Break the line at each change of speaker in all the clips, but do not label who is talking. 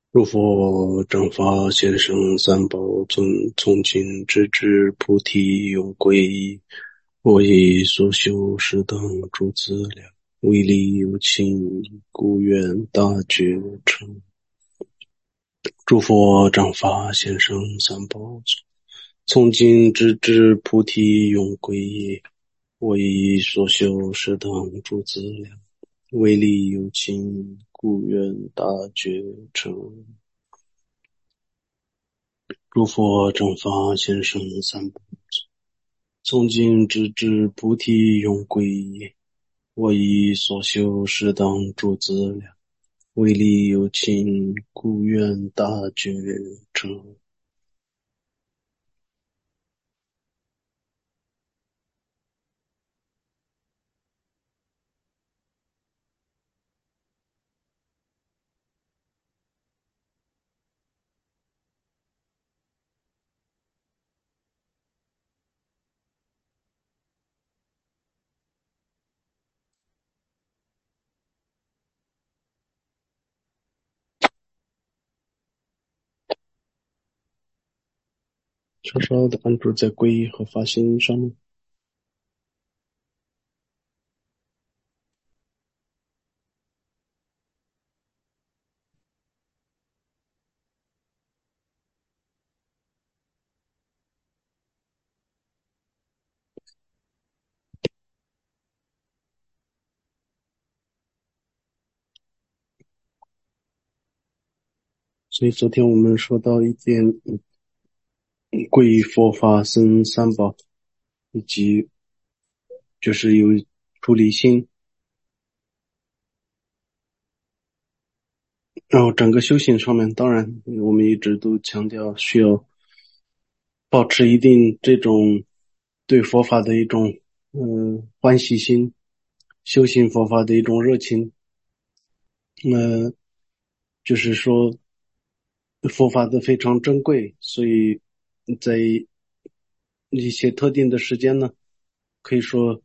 如佛正法贤圣三宝尊，从今直至菩提永归依。我以所修是等诸资粮，为利有情，故愿大觉成。诸佛正法贤圣三宝尊，从今直至菩提永归依。我以所修是等诸资粮，为利有情，故愿大觉成。诸佛正法贤圣三宝，从今直至菩提永归依。我以所修是等诸资粮，为利有情，故愿大觉成。稍稍的安住在皈依和发心上面。所以昨天我们说到一点，皈依佛法僧三宝，以及就是有出离心，然后整个修行上面，当然我们一直都强调需要保持一定这种对佛法的一种欢喜心，修行佛法的一种热情。就是说佛法的非常珍贵，所以在一些特定的时间呢，可以说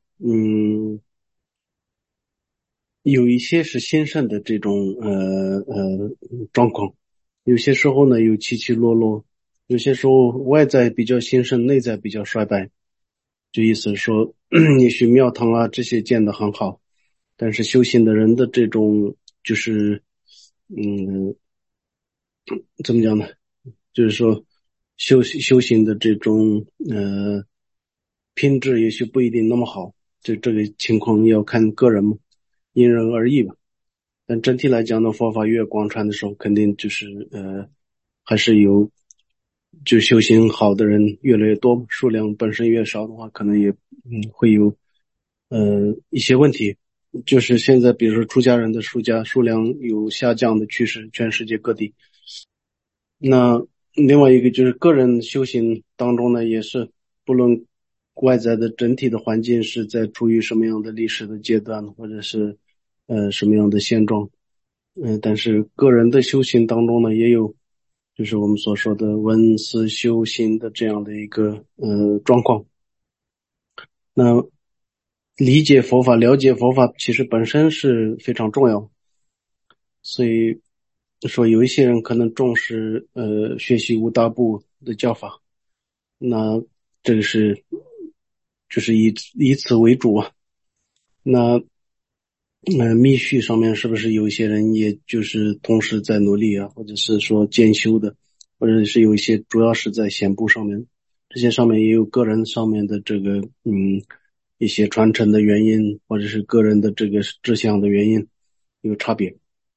有一些是兴盛的这种状况，有些时候呢有起起落落，有些时候外在比较兴盛，内在比较衰败。就意思是说，也许庙堂啊这些建得很好，但是修行的人的这种就是嗯怎么讲呢？就是说修行的这种品质也许不一定那么好，这个情况要看个人嘛，因人而异吧。但整体来讲呢，佛法越广传的时候，肯定就是还是有就修行好的人越来越多，数量本身越少的话，可能也会有一些问题。就是现在比如说出家人的数量有下降的趋势，全世界各地。那另外一个就是个人修行当中呢，也是不论外在的整体的环境是在处于什么样的历史的阶段，或者是什么样的现状，但是个人的修行当中呢，也有就是我们所说的闻思修行的这样的一个状况。那理解佛法、了解佛法，其实本身是非常重要，所以说有一些人可能重视学习五大部的教法，那这个是就是以此为主啊。那密续上面是不是有一些人也就是同时在努力啊，或者是说兼修的，或者是有一些主要是在显部上面，这些上面也有个人上面的这个一些传承的原因，或者是个人的这个志向的原因有差别。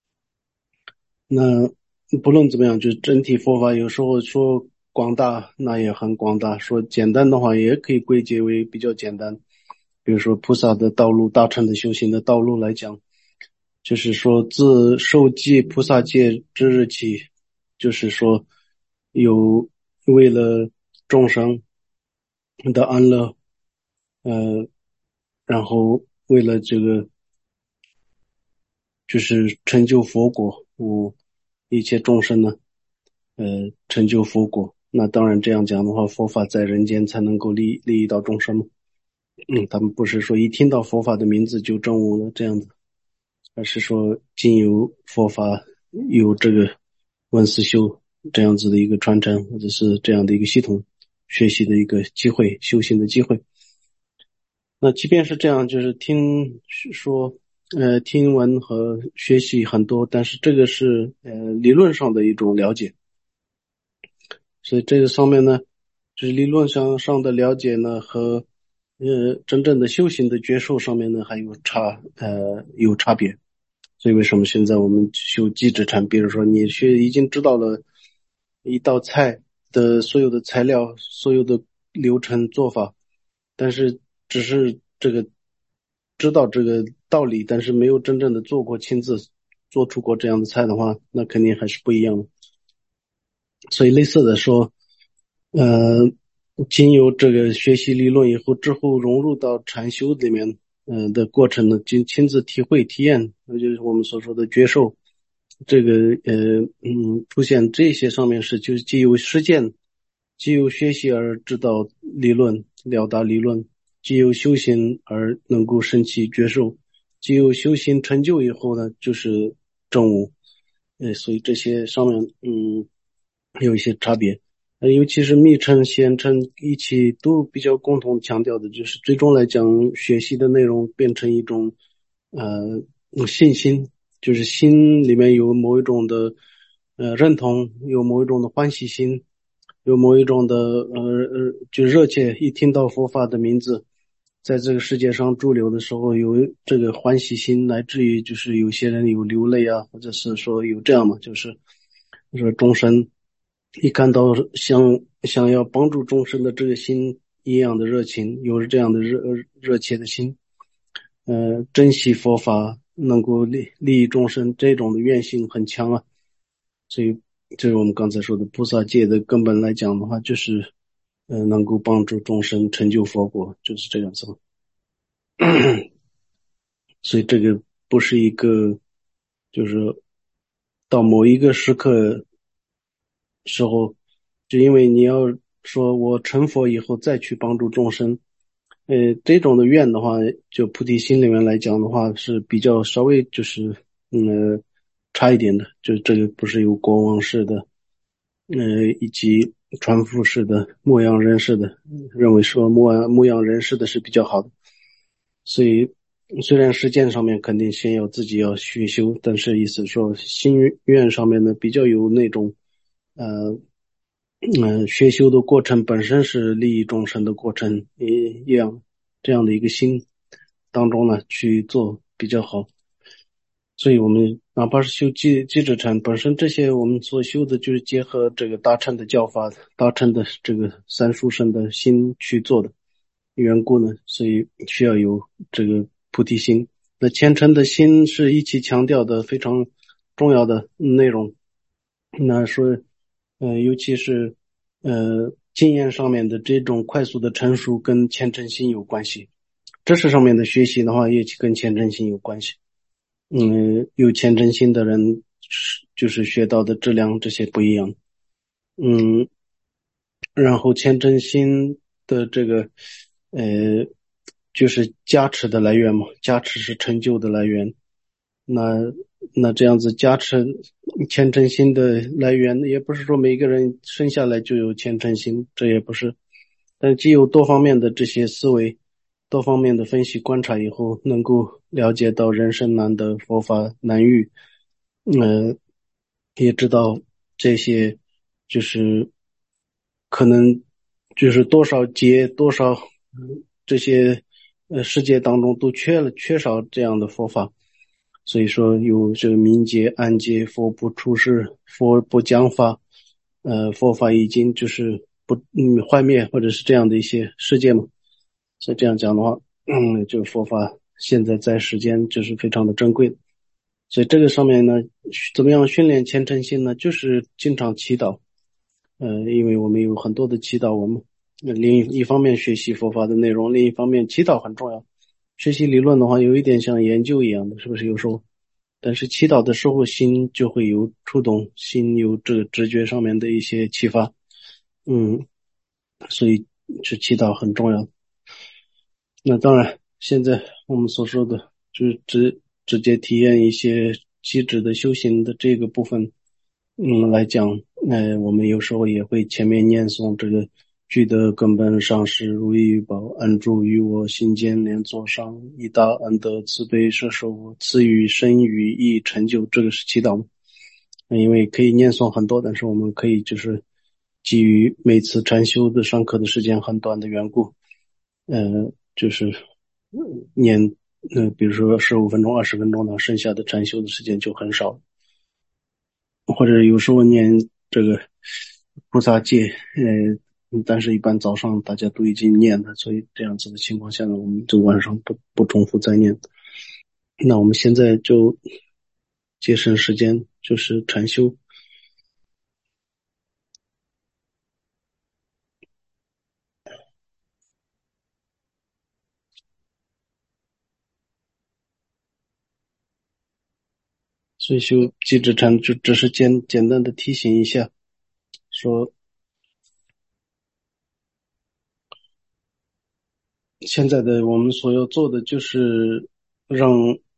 那不论怎么样，就是整体佛法有时候说广大，那也很广大；说简单的话，也可以归结为比较简单。比如说菩萨的道路、大乘的修行的道路来讲，就是说自受记菩萨戒之日起，就是说有为了众生的安乐，呃，然后为了这个就是成就佛果，一切众生呢，成就佛果。那当然这样讲的话，佛法在人间才能够利益到众生嘛。他们不是说一听到佛法的名字就证悟了这样子，而是说经由佛法有这个文思修这样子的一个传承，或者是这样的一个系统学习的一个机会，修行的机会。那即便是这样，就是听闻和学习很多，但是这个是理论上的一种了解，所以这个上面呢，就是理论上的了解呢和真正的修行的觉受上面呢还有差别。所以为什么现在我们修机制禅，比如说你已经知道了一道菜的所有的材料、所有的流程做法，但是只是这个知道这个道理，但是没有真正的做过，亲自做出过这样的菜的话，那肯定还是不一样的。所以类似的说，呃，经由这个学习理论以后，之后融入到禅修里面，的过程呢，亲自体会体验，那就是我们所说的觉受。这个出现这些上面是就是既有实践，既有学习而知道理论，了达理论，既有修行而能够升起觉受，既有修行成就以后呢，就是证悟。所以这些上面有一些差别。尤其是密乘、显乘一起都比较共同强调的，就是最终来讲，学习的内容变成一种信心，就是心里面有某一种的认同，有某一种的欢喜心，有某一种的就热切，一听到佛法的名字，在这个世界上驻留的时候，有这个欢喜心，乃至于就是有些人有流泪啊，或者是说有这样嘛，就是说众生一看到想要帮助众生的这个心一样的热情，有这样的热切的心，珍惜佛法，能够利益众生，这种的愿心很强啊。所以，这是我们刚才说的菩萨戒的根本来讲的话，就是能够帮助众生成就佛国，就是这样子。所以这个不是一个，就是到某一个时候，就因为你要说我成佛以后再去帮助众生，这种的愿的话，就菩提心里面来讲的话是比较稍微就是差一点的，就这个不是有国王式的，以及传福式的、牧羊人式的，认为说牧羊人式的是比较好的。所以虽然实践上面肯定先要自己要学修，但是意思说心愿上面呢比较有那种呃学修的过程本身是利益众生的过程一样，这样的一个心当中呢去做比较好。所以我们哪怕是修机制禅本身这些我们所修的就是结合这个大乘的教法、大乘的这个三殊胜的心去做的缘故呢，所以需要有这个菩提心。那虔诚的心是一起强调的非常重要的内容。那说，尤其是经验上面的这种快速的成熟跟虔诚心有关系。知识上面的学习的话，也跟虔诚心有关系。有虔诚心的人就是学到的质量这些不一样。嗯，然后虔诚心的这个就是加持的来源嘛，加持是成就的来源。那这样子加持虔诚心的来源，也不是说每个人生下来就有虔诚心，这也不是。但既有多方面的这些思维，多方面的分析观察以后，能够了解到人生难得，佛法难遇，呃，也知道这些就是可能就是多少劫多少这些世界当中都缺少这样的佛法。所以说有这个明劫暗劫，佛不出世，佛不讲法，佛法已经就是不幻灭或者是这样的一些世界嘛。所以这样讲的话，就佛法现在在世间就是非常的珍贵的。所以这个上面呢，怎么样训练虔诚心呢？就是经常祈祷。因为我们有很多的祈祷，我们另一方面学习佛法的内容，另一方面祈祷很重要。学习理论的话，有一点像研究一样的，是不是有时候？但是祈祷的时候，心就会有触动，心有这个直觉上面的一些启发。嗯，所以是祈祷很重要。那当然，现在我们所说的就是直接体验一些机制的修行的这个部分， 来讲，我们有时候也会前面念诵这个具德根本上师如意玉宝，安住于我心间莲座上，以大恩德慈悲摄受我，赐予身语意成就，这个是祈祷。因为可以念诵很多，但是我们可以就是基于每次禅修的上课的时间很短的缘故，就是念比如说15分钟、20分钟呢，剩下的禅修的时间就很少。或者有时候念这个菩萨戒，但是一般早上大家都已经念了，所以这样子的情况下呢，我们就晚上不重复再念。那我们现在就节省时间，就是禅修。所以修寂止禅就只是简单的提醒一下，说现在的我们所要做的就是让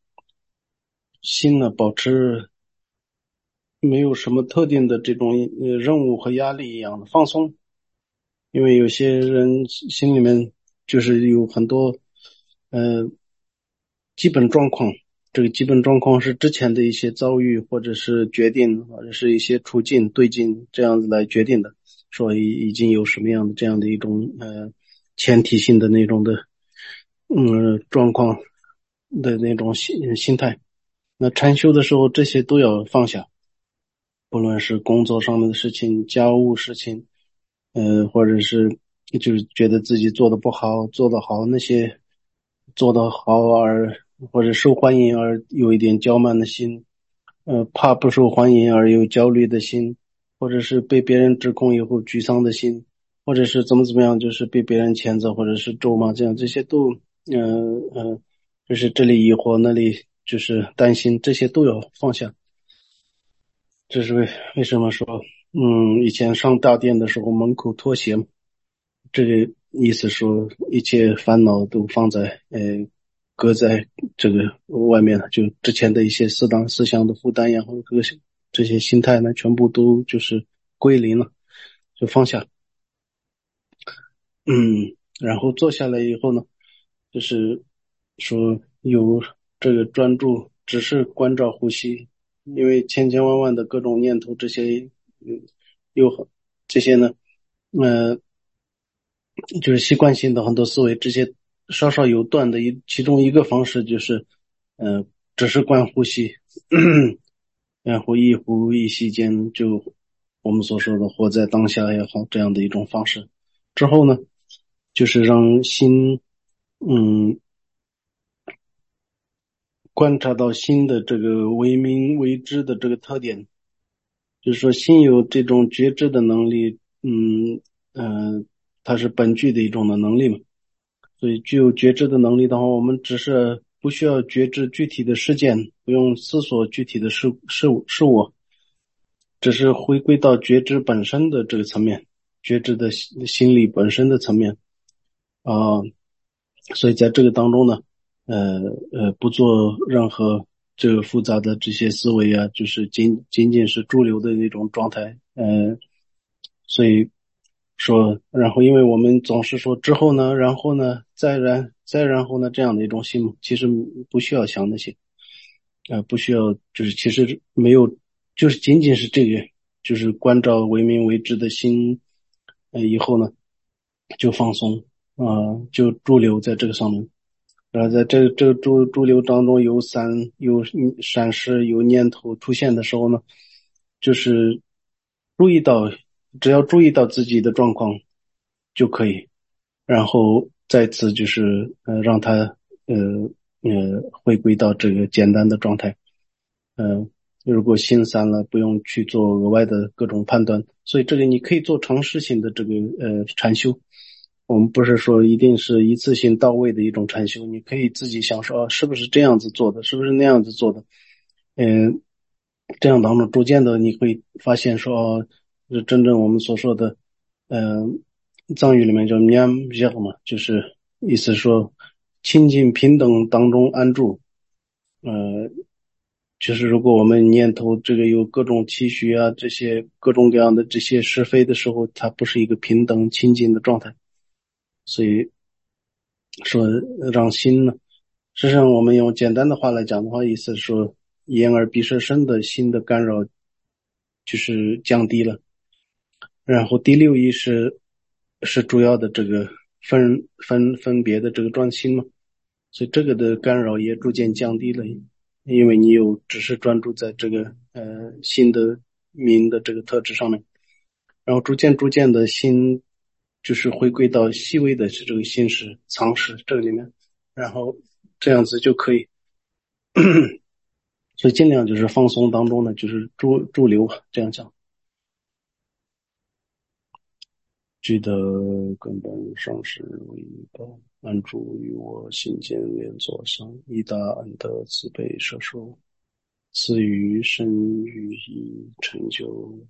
心呢保持没有什么特定的这种任务和压力一样的放松。因为有些人心里面就是有很多呃基本状况，这个基本状况是之前的一些遭遇或者是决定或者是一些处境对境这样子来决定的，说已经有什么样的这样的一种前提性的那种的状况的那种心态。那禅修的时候这些都要放下，不论是工作上面的事情、家务事情，或者是就是觉得自己做的不好、做得好，那些做得好而或者受欢迎而有一点骄慢的心，怕不受欢迎而有焦虑的心，或者是被别人指控以后沮丧的心，或者是怎么样，就是被别人谴责或者是咒骂，这样这些都，就是这里疑惑那里就是担心，这些都要放下。这是为什么说，以前上大殿的时候门口脱鞋嘛，这个意思说一切烦恼都放在搁在这个外面了，就之前的一些适当思想的负担呀，或者这些心态呢，全部都就是归零了，就放下。然后坐下来以后呢，就是说有这个专注，只是关照呼吸，因为千千万万的各种念头，这些，有这些呢，呃，就是习惯性的很多思维，这些稍稍有断的其中一个方式就是，呃，只是观呼吸，然后一呼一吸间就我们所说的活在当下也好，这样的一种方式。之后呢，就是让心，嗯，观察到心的这个为明为知的这个特点，就是说心有这种觉知的能力，它是本具的一种的能力嘛。所以具有觉知的能力的话，我们只是不需要觉知具体的事件，不用思索具体的事物，只是回归到觉知本身的这个层面，觉知的心理本身的层面啊、所以在这个当中呢，呃不做任何这个复杂的这些思维啊，就是仅仅是驻留的那种状态，所以说，然后因为我们总是说之后呢，然后呢，再然后呢这样的一种心，其实不需要想那些，不需要，就是其实没有，就是仅仅是这个，就是关照为明为知的心，以后呢就放松，就驻留在这个上面。然后在这个驻留当中有闪失有念头出现的时候呢，就是注意到，只要注意到自己的状况就可以，然后再次就是让它呃回归到这个简单的状态。如果心散了，不用去做额外的各种判断，所以这里你可以做尝试性的这个禅修。我们不是说一定是一次性到位的一种禅修，你可以自己想说，是不是这样子做的，是不是那样子做的，嗯、这样当中逐渐的你会发现说，是真正我们所说的，嗯、藏语里面叫 Nyam y 嘛，就是意思说清净平等当中安住，呃就是如果我们念头这个有各种期许啊，这些各种各样的这些是非的时候，它不是一个平等清净的状态。所以说让心呢，实际上我们用简单的话来讲的话，意思是说眼耳鼻舌身的心的干扰就是降低了。然后第六意是主要的这个分别的这个专心嘛，所以这个的干扰也逐渐降低了，因为你有只是专注在这个心的明的这个特质上面，然后逐渐的心就是回归到细微的这个心识藏识这个里面，然后这样子就可以，所以尽量就是放松当中呢，就是驻留这样讲。记得根本上是唯一的安住于我心间连座上，以大恩德慈悲摄受，赐予身语意成就。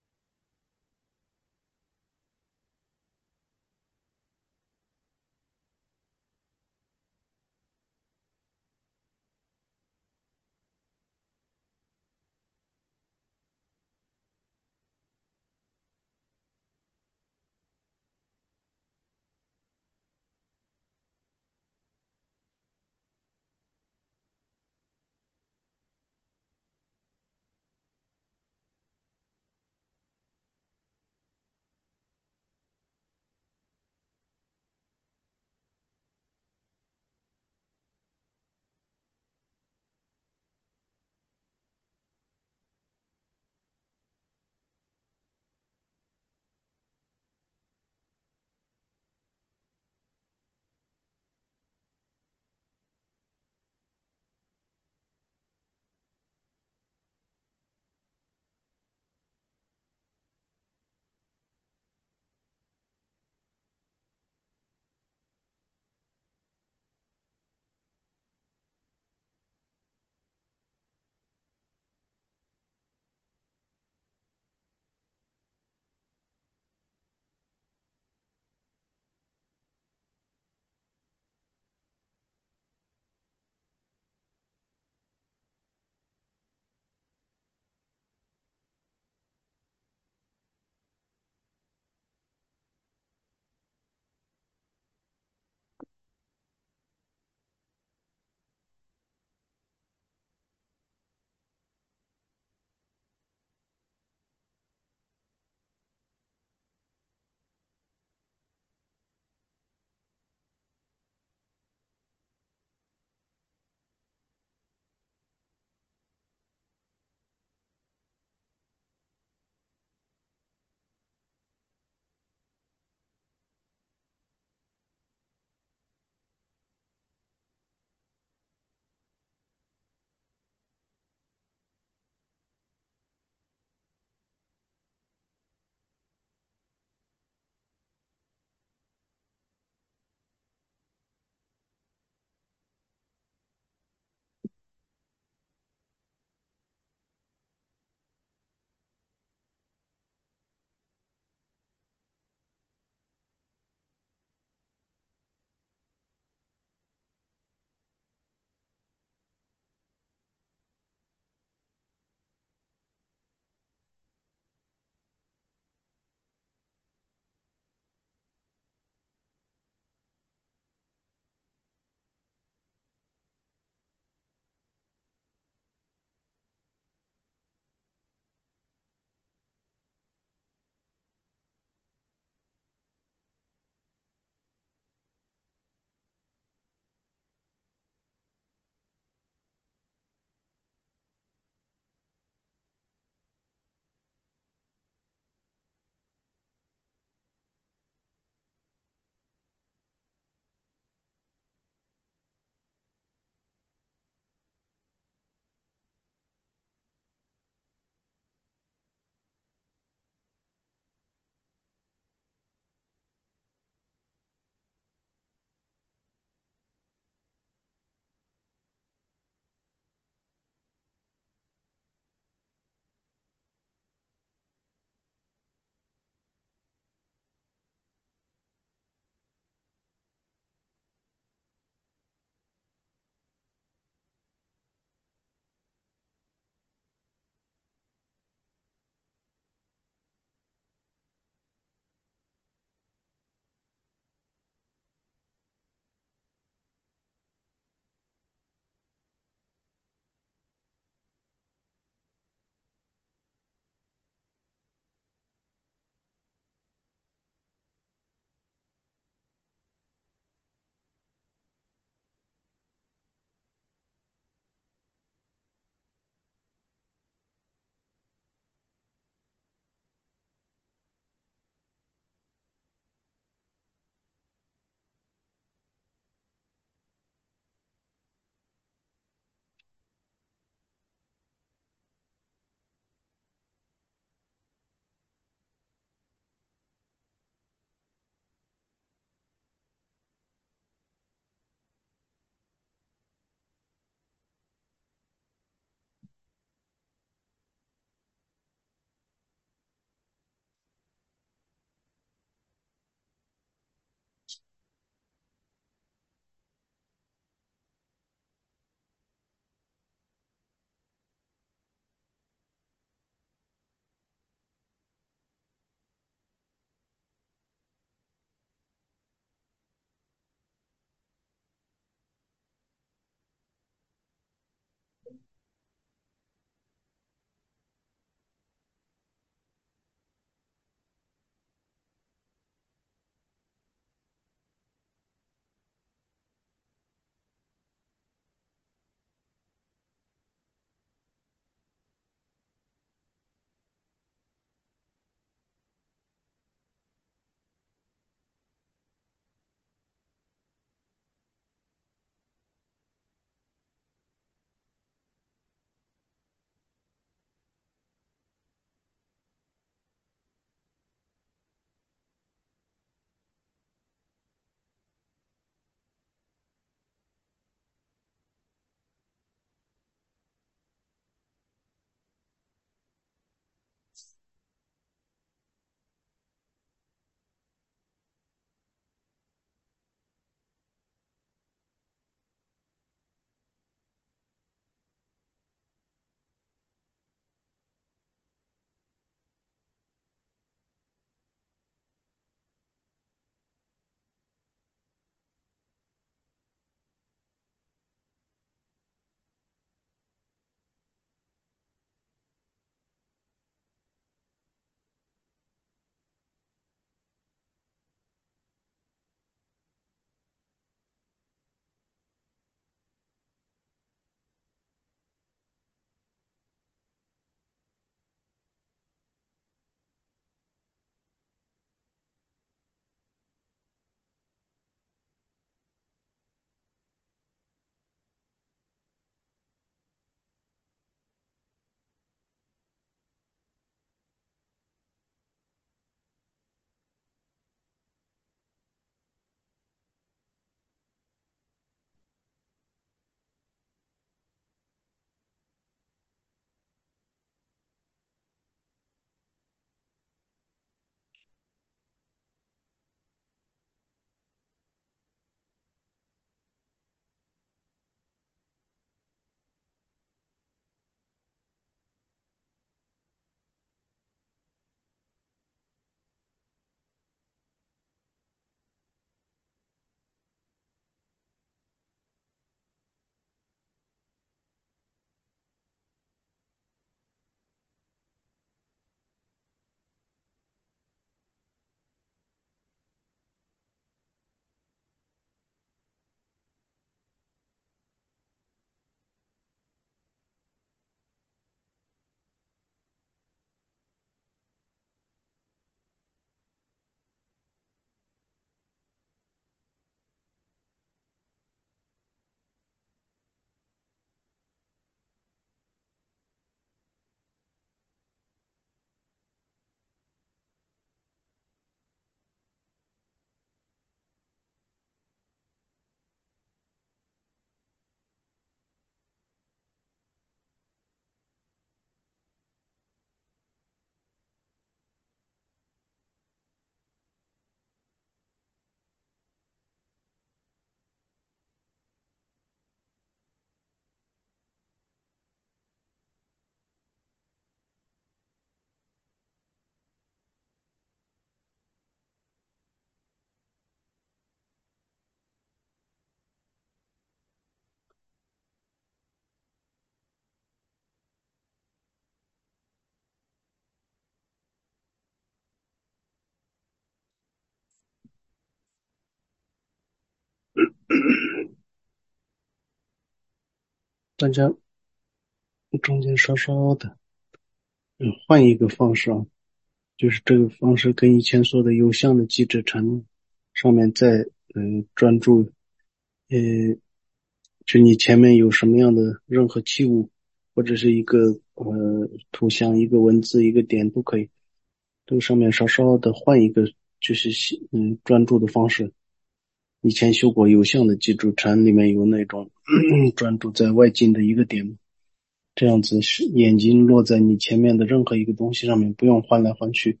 大家中间稍稍的，换一个方式啊，就是这个方式跟以前说的有相的机制层上面再专注，呃，就你前面有什么样的任何器物，或者是一个图像、一个文字、一个点都可以，这个上面稍稍的换一个，就是专注的方式。以前修过有相的基础禅里面有那种专注在外境的一个点，这样子是眼睛落在你前面的任何一个东西上面，不用换来换去，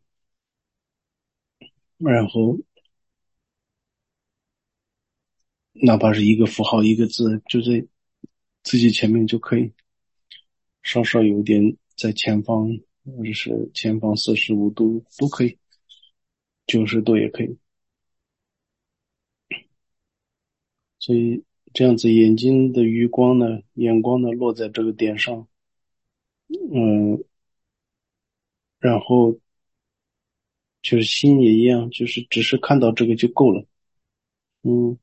然后哪怕是一个符号一个字，就在自己前面就可以，稍稍有点在前方或者是前方45度都可以，90度也可以，所以这样子眼睛的余光呢，眼光呢落在这个点上，嗯，然后就是心也一样，就是只是看到这个就够了，嗯，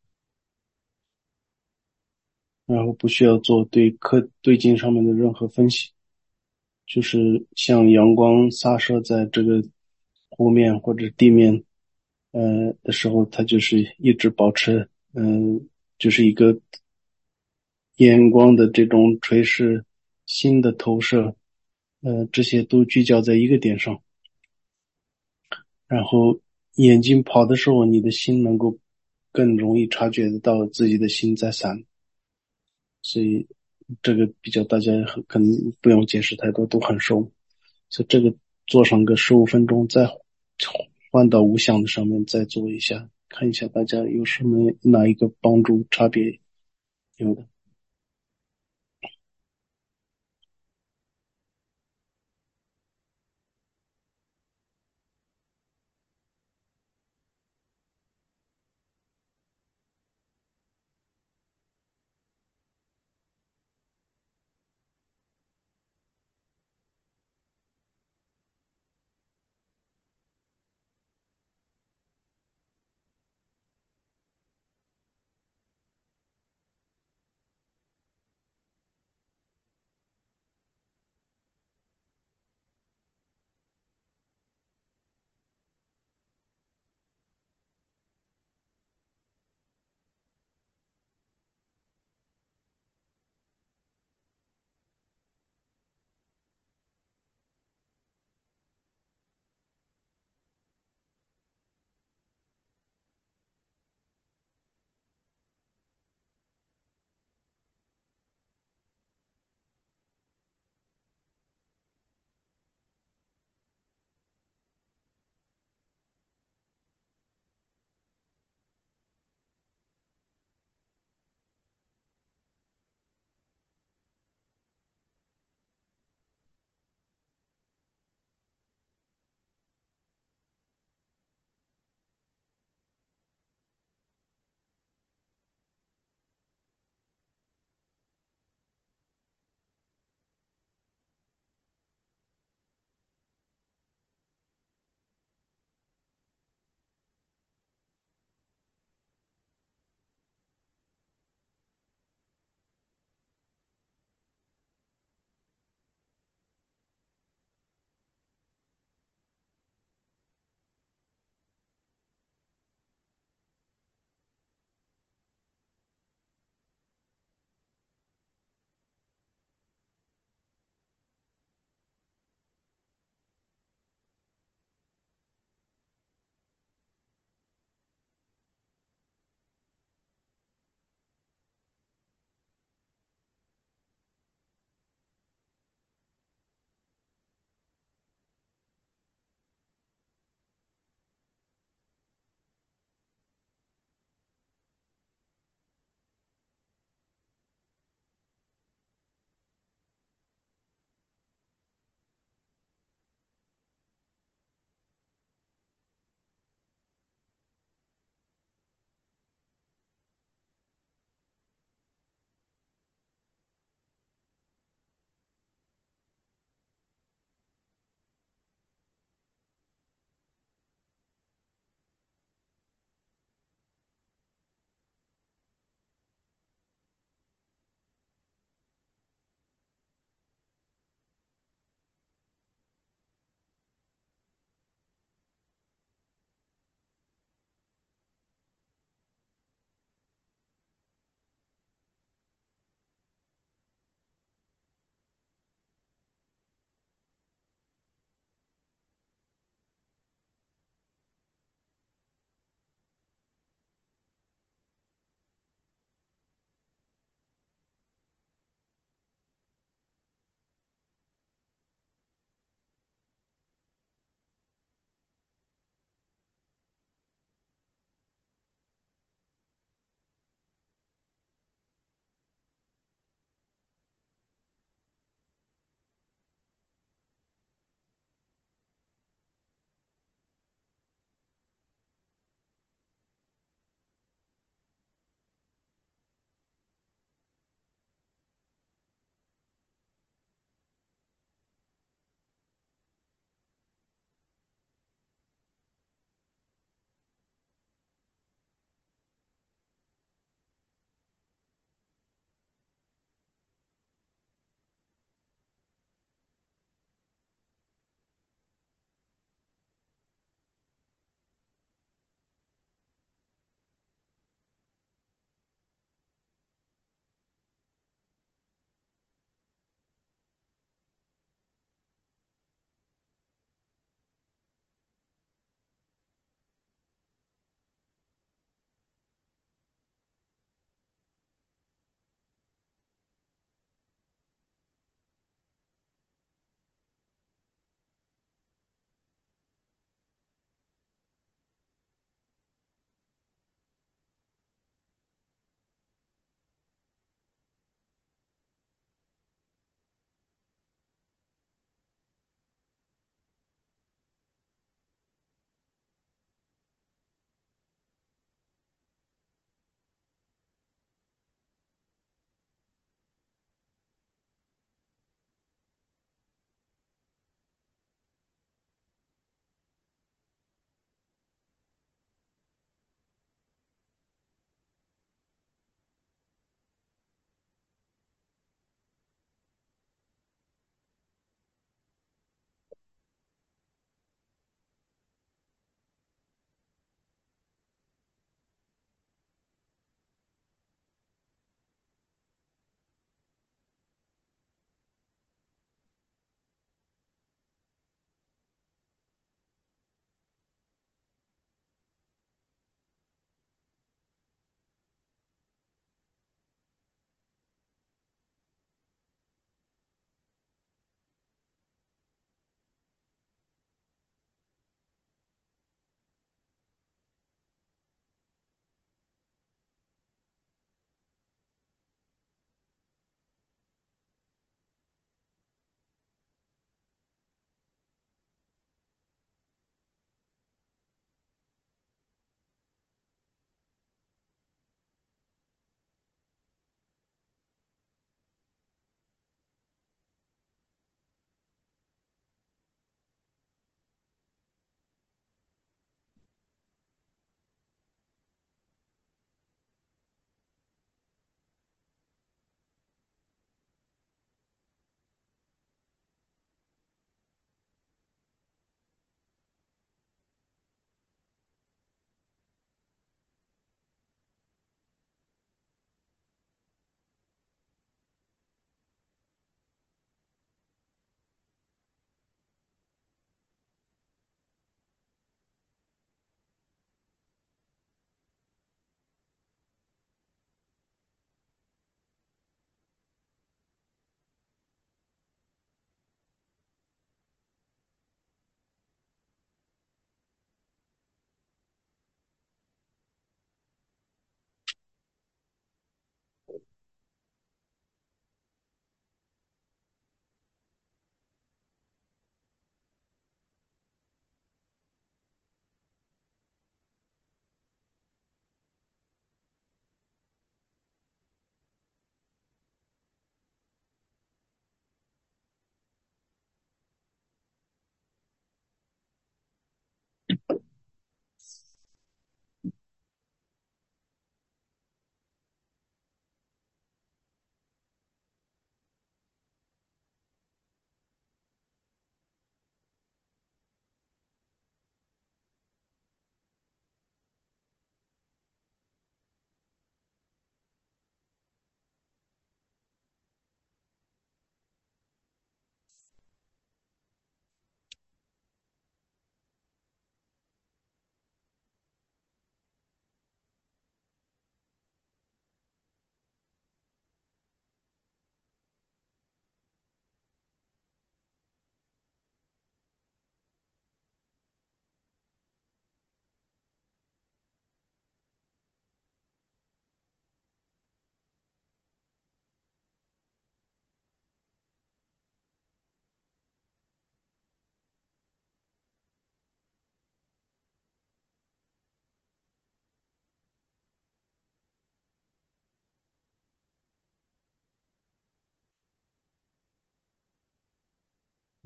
然后不需要做对镜上面的任何分析，就是像阳光洒射在这个湖面或者地面，的时候，它就是一直保持，就是一个眼光的这种垂视、心的投射，这些都聚焦在一个点上。然后眼睛跑的时候，你的心能够更容易察觉得到自己的心在散，所以这个比较大家可能不用解释太多，都很熟。所以这个做上个15分钟，再换到无相的上面再做一下，看一下大家有什么哪一个帮助差别有的。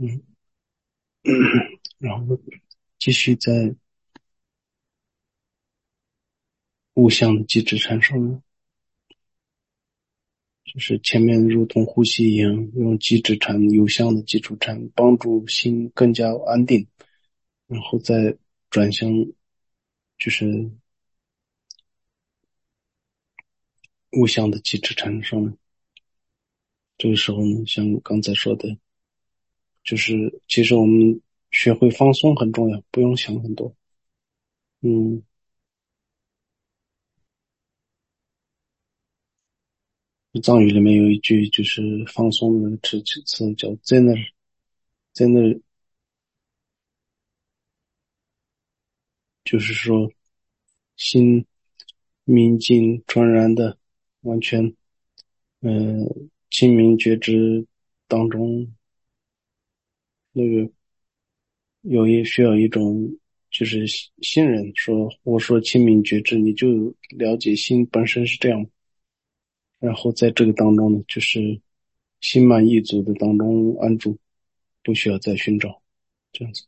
嗯，然后继续在物象的基质禅上面，就是前面如同呼吸一样，用基质禅、有相的基础禅帮助心更加安定，然后再转向就是物象的基质禅上面。这个时候呢，像刚才说的，就是其实我们学会放松很重要，不用想很多。嗯，藏语里面有一句就是放松的词叫在那儿，在那儿就是说心明净纯然的，完全呃清明觉知当中那个需要一种就是信任说，我说清明觉知，你就了解心本身是这样，然后在这个当中呢，就是心满意足的当中安住，不需要再寻找，这样子。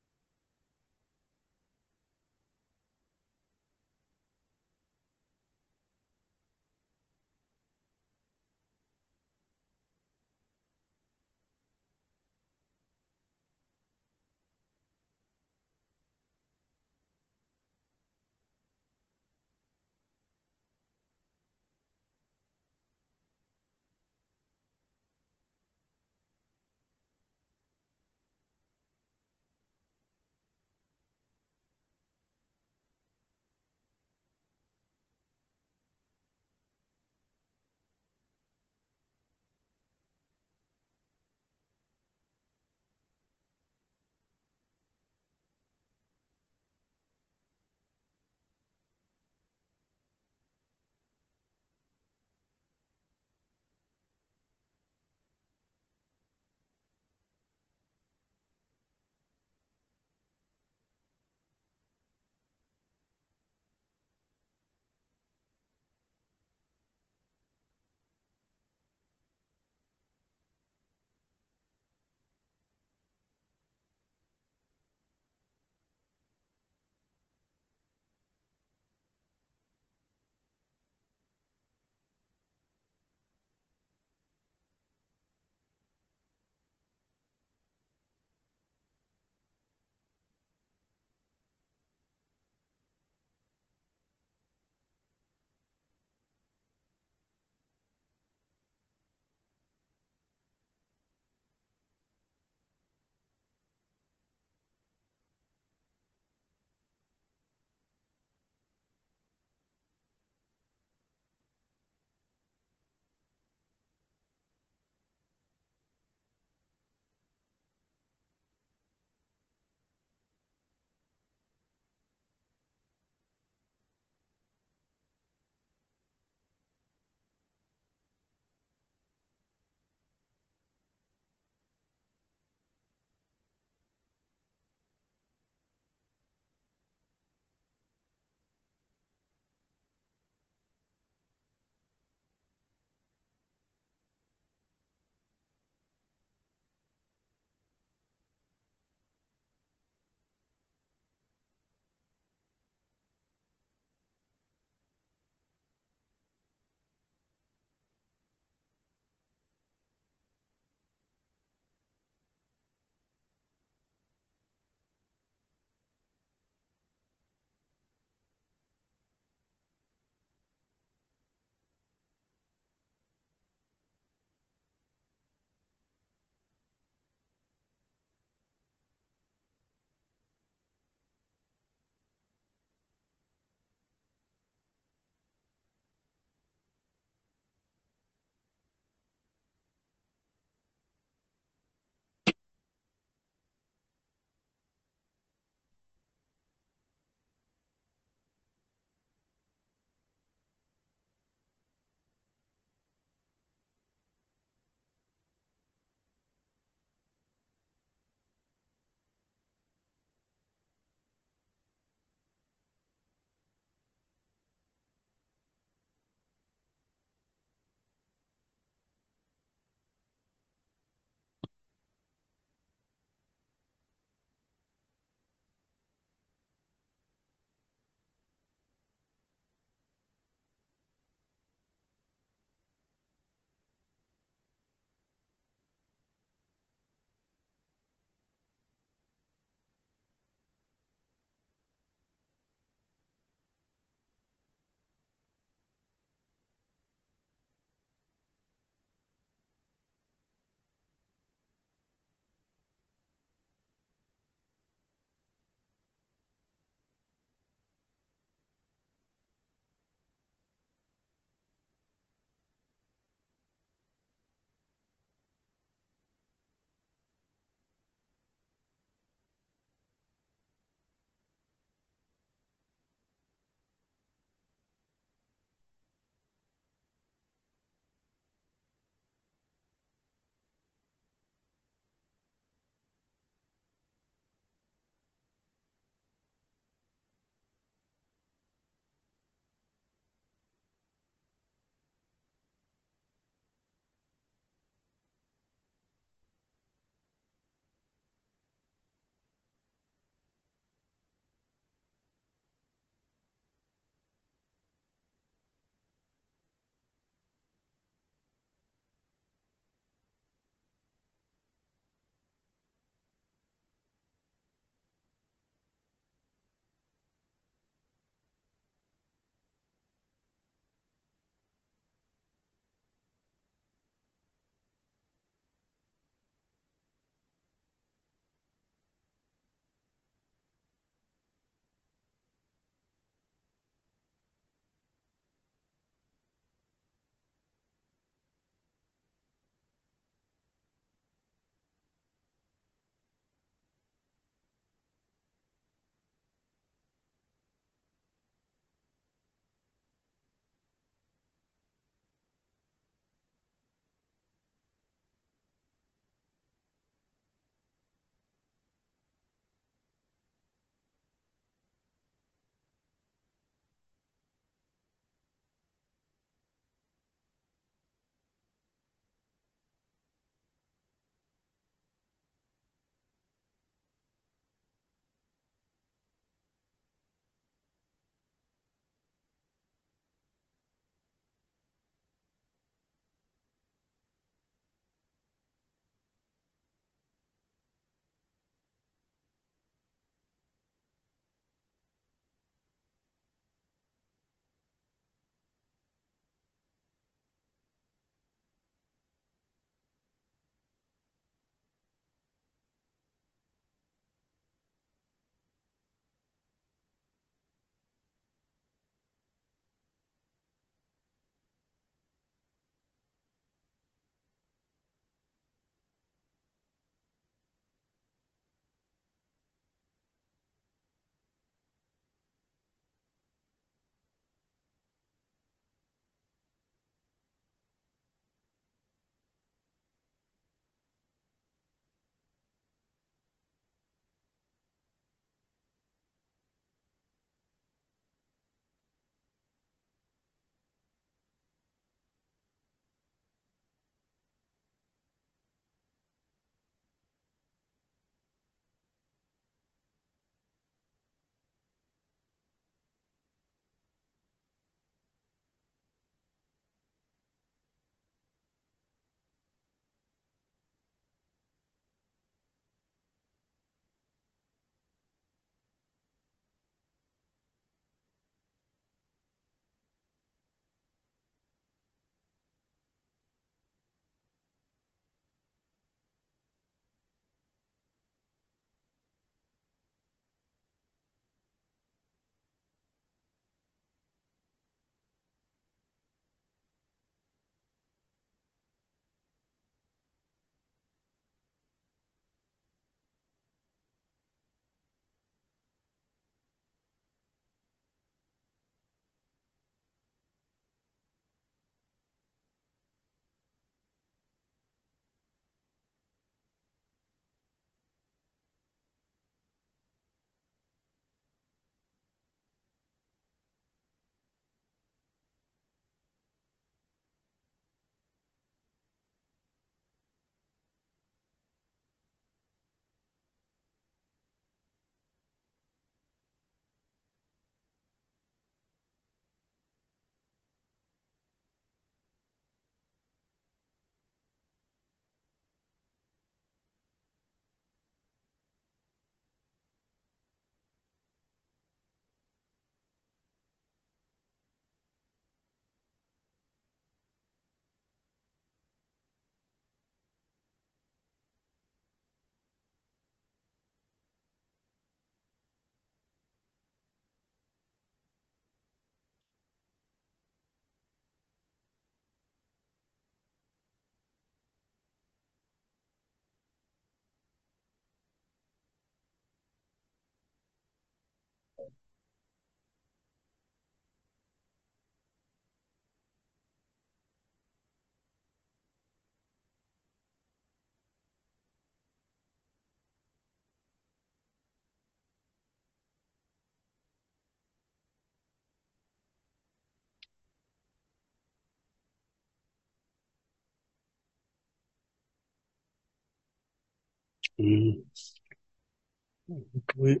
嗯，诸位，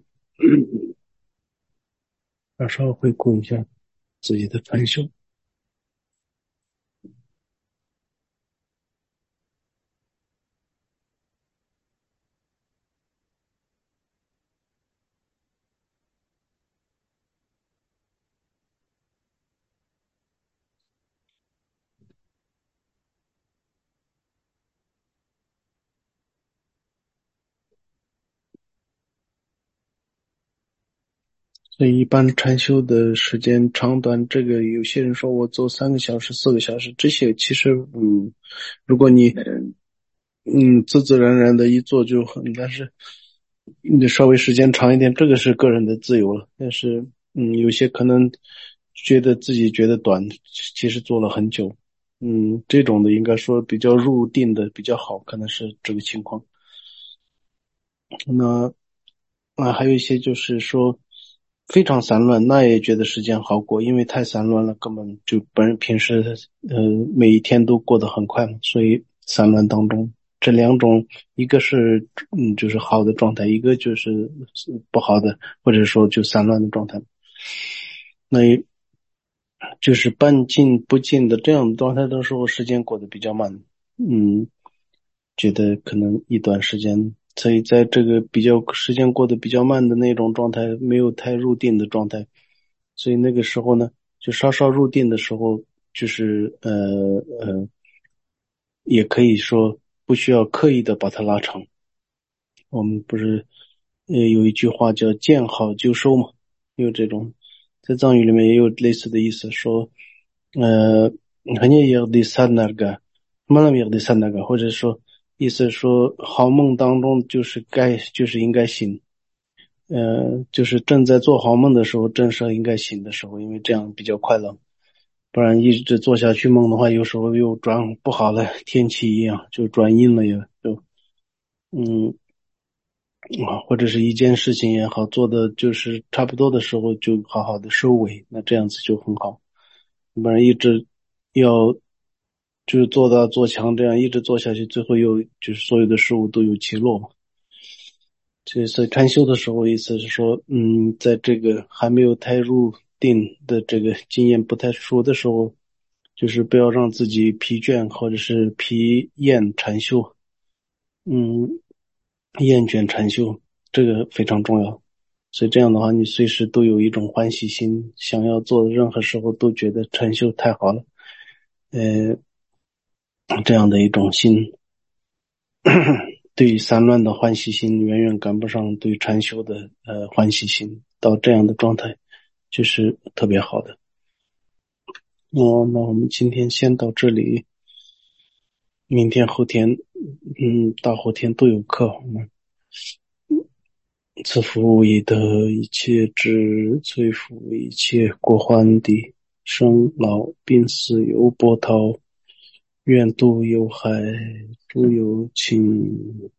稍稍回顾一下自己的禅修。所以一般禅修的时间长短，这个有些人说我做3个小时、4个小时，这些其实如果你自自然然的一做就很，但是你稍微时间长一点，这个是个人的自由了。但是有些可能自己觉得短，其实做了很久，这种的应该说比较入定的比较好，可能是这个情况。那还有一些就是说非常散乱，那也觉得时间好过，因为太散乱了，根本就平时每一天都过得很快嘛，所以散乱当中这两种，一个是就是好的状态，一个就是不好的，或者说就散乱的状态。那就是半进不进的这样的状态的时候，时间过得比较慢。嗯，觉得可能一段时间，所以在这个比较时间过得比较慢的那种状态，没有太入定的状态，所以那个时候呢，就稍稍入定的时候，就是也可以说不需要刻意的把它拉长。我们不是有一句话叫见好就收嘛，有这种，在藏语里面也有类似的意思，说很也有第三那个，马上有第三那个，或者说意思说好梦当中就是应该醒，就是正在做好梦的时候，正是应该醒的时候，因为这样比较快乐。不然一直做下去梦的话，有时候又转不好了，天气一样就转阴了也就嗯。或者是一件事情也好，做的就是差不多的时候，就好好的收尾，那这样子就很好。不然一直要就是做大做强，这样一直做下去，最后又就是所有的事物都有起落嘛。所以禅修的时候，意思是说，在这个还没有太入定的这个经验不太熟的时候，就是不要让自己疲倦或者是疲厌禅修。嗯，厌倦禅修，这个非常重要。所以这样的话，你随时都有一种欢喜心，想要做的任何时候都觉得禅修太好了。呃，这样的一种心，对于散乱的欢喜心远远赶不上对禅修的欢喜心。到这样的状态，就是特别好的。那我们今天先到这里，明天、后天，大后天都有课。赐福以德，一切智，摧伏一切过患的生老病死有波涛，愿度有害诸有情。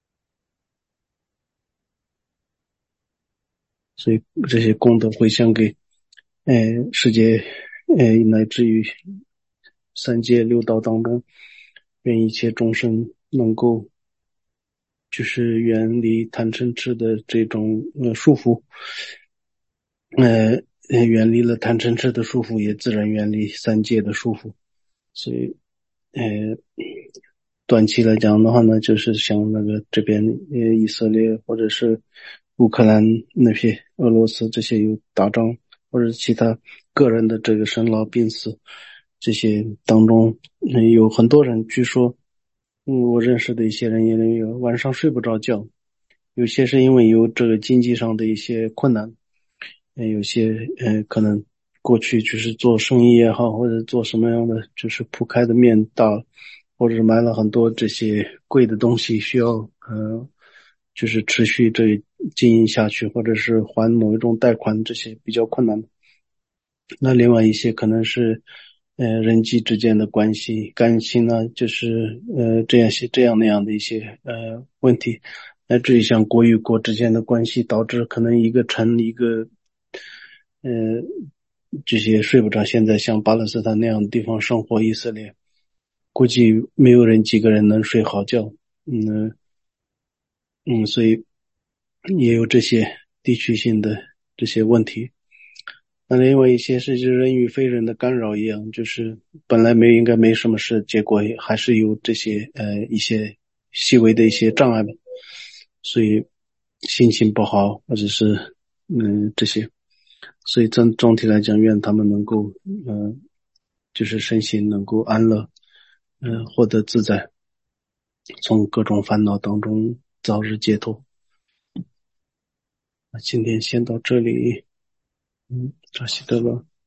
所以这些功德回向给世界乃至于三界六道当中，愿一切众生能够就是远离贪嗔痴的这种束缚，远离了贪嗔痴的束缚，也自然远离三界的束缚。所以，呃，短期来讲的话呢，就是像那个这边以色列或者是乌克兰那些俄罗斯这些有打仗，或者其他个人的这个生老病死，这些当中，有很多人据说，我认识的一些人也有晚上睡不着觉，有些是因为有这个经济上的一些困难。有些可能过去就是做生意也好，或者做什么样的，就是铺开的面大，或者是买了很多这些贵的东西，需要就是持续这经营下去，或者是还某一种贷款，这些比较困难。那另外一些可能是人际之间的关系、感情呢，就是这样那样的一些问题，乃至于像国与国之间的关系，导致可能一个城一个呃这些睡不着。现在像巴勒斯坦那样的地方生活，以色列估计没有几个人能睡好觉。 所以也有这些地区性的这些问题。那另外一些是就人与非人的干扰一样，就是本来应该没什么事，结果还是有这些一些细微的一些障碍吧，所以心情不好或者是这些，所以总体来讲，愿他们能够就是身心能够安乐，获得自在，从各种烦恼当中早日解脱。那今天先到这里，扎西德勒。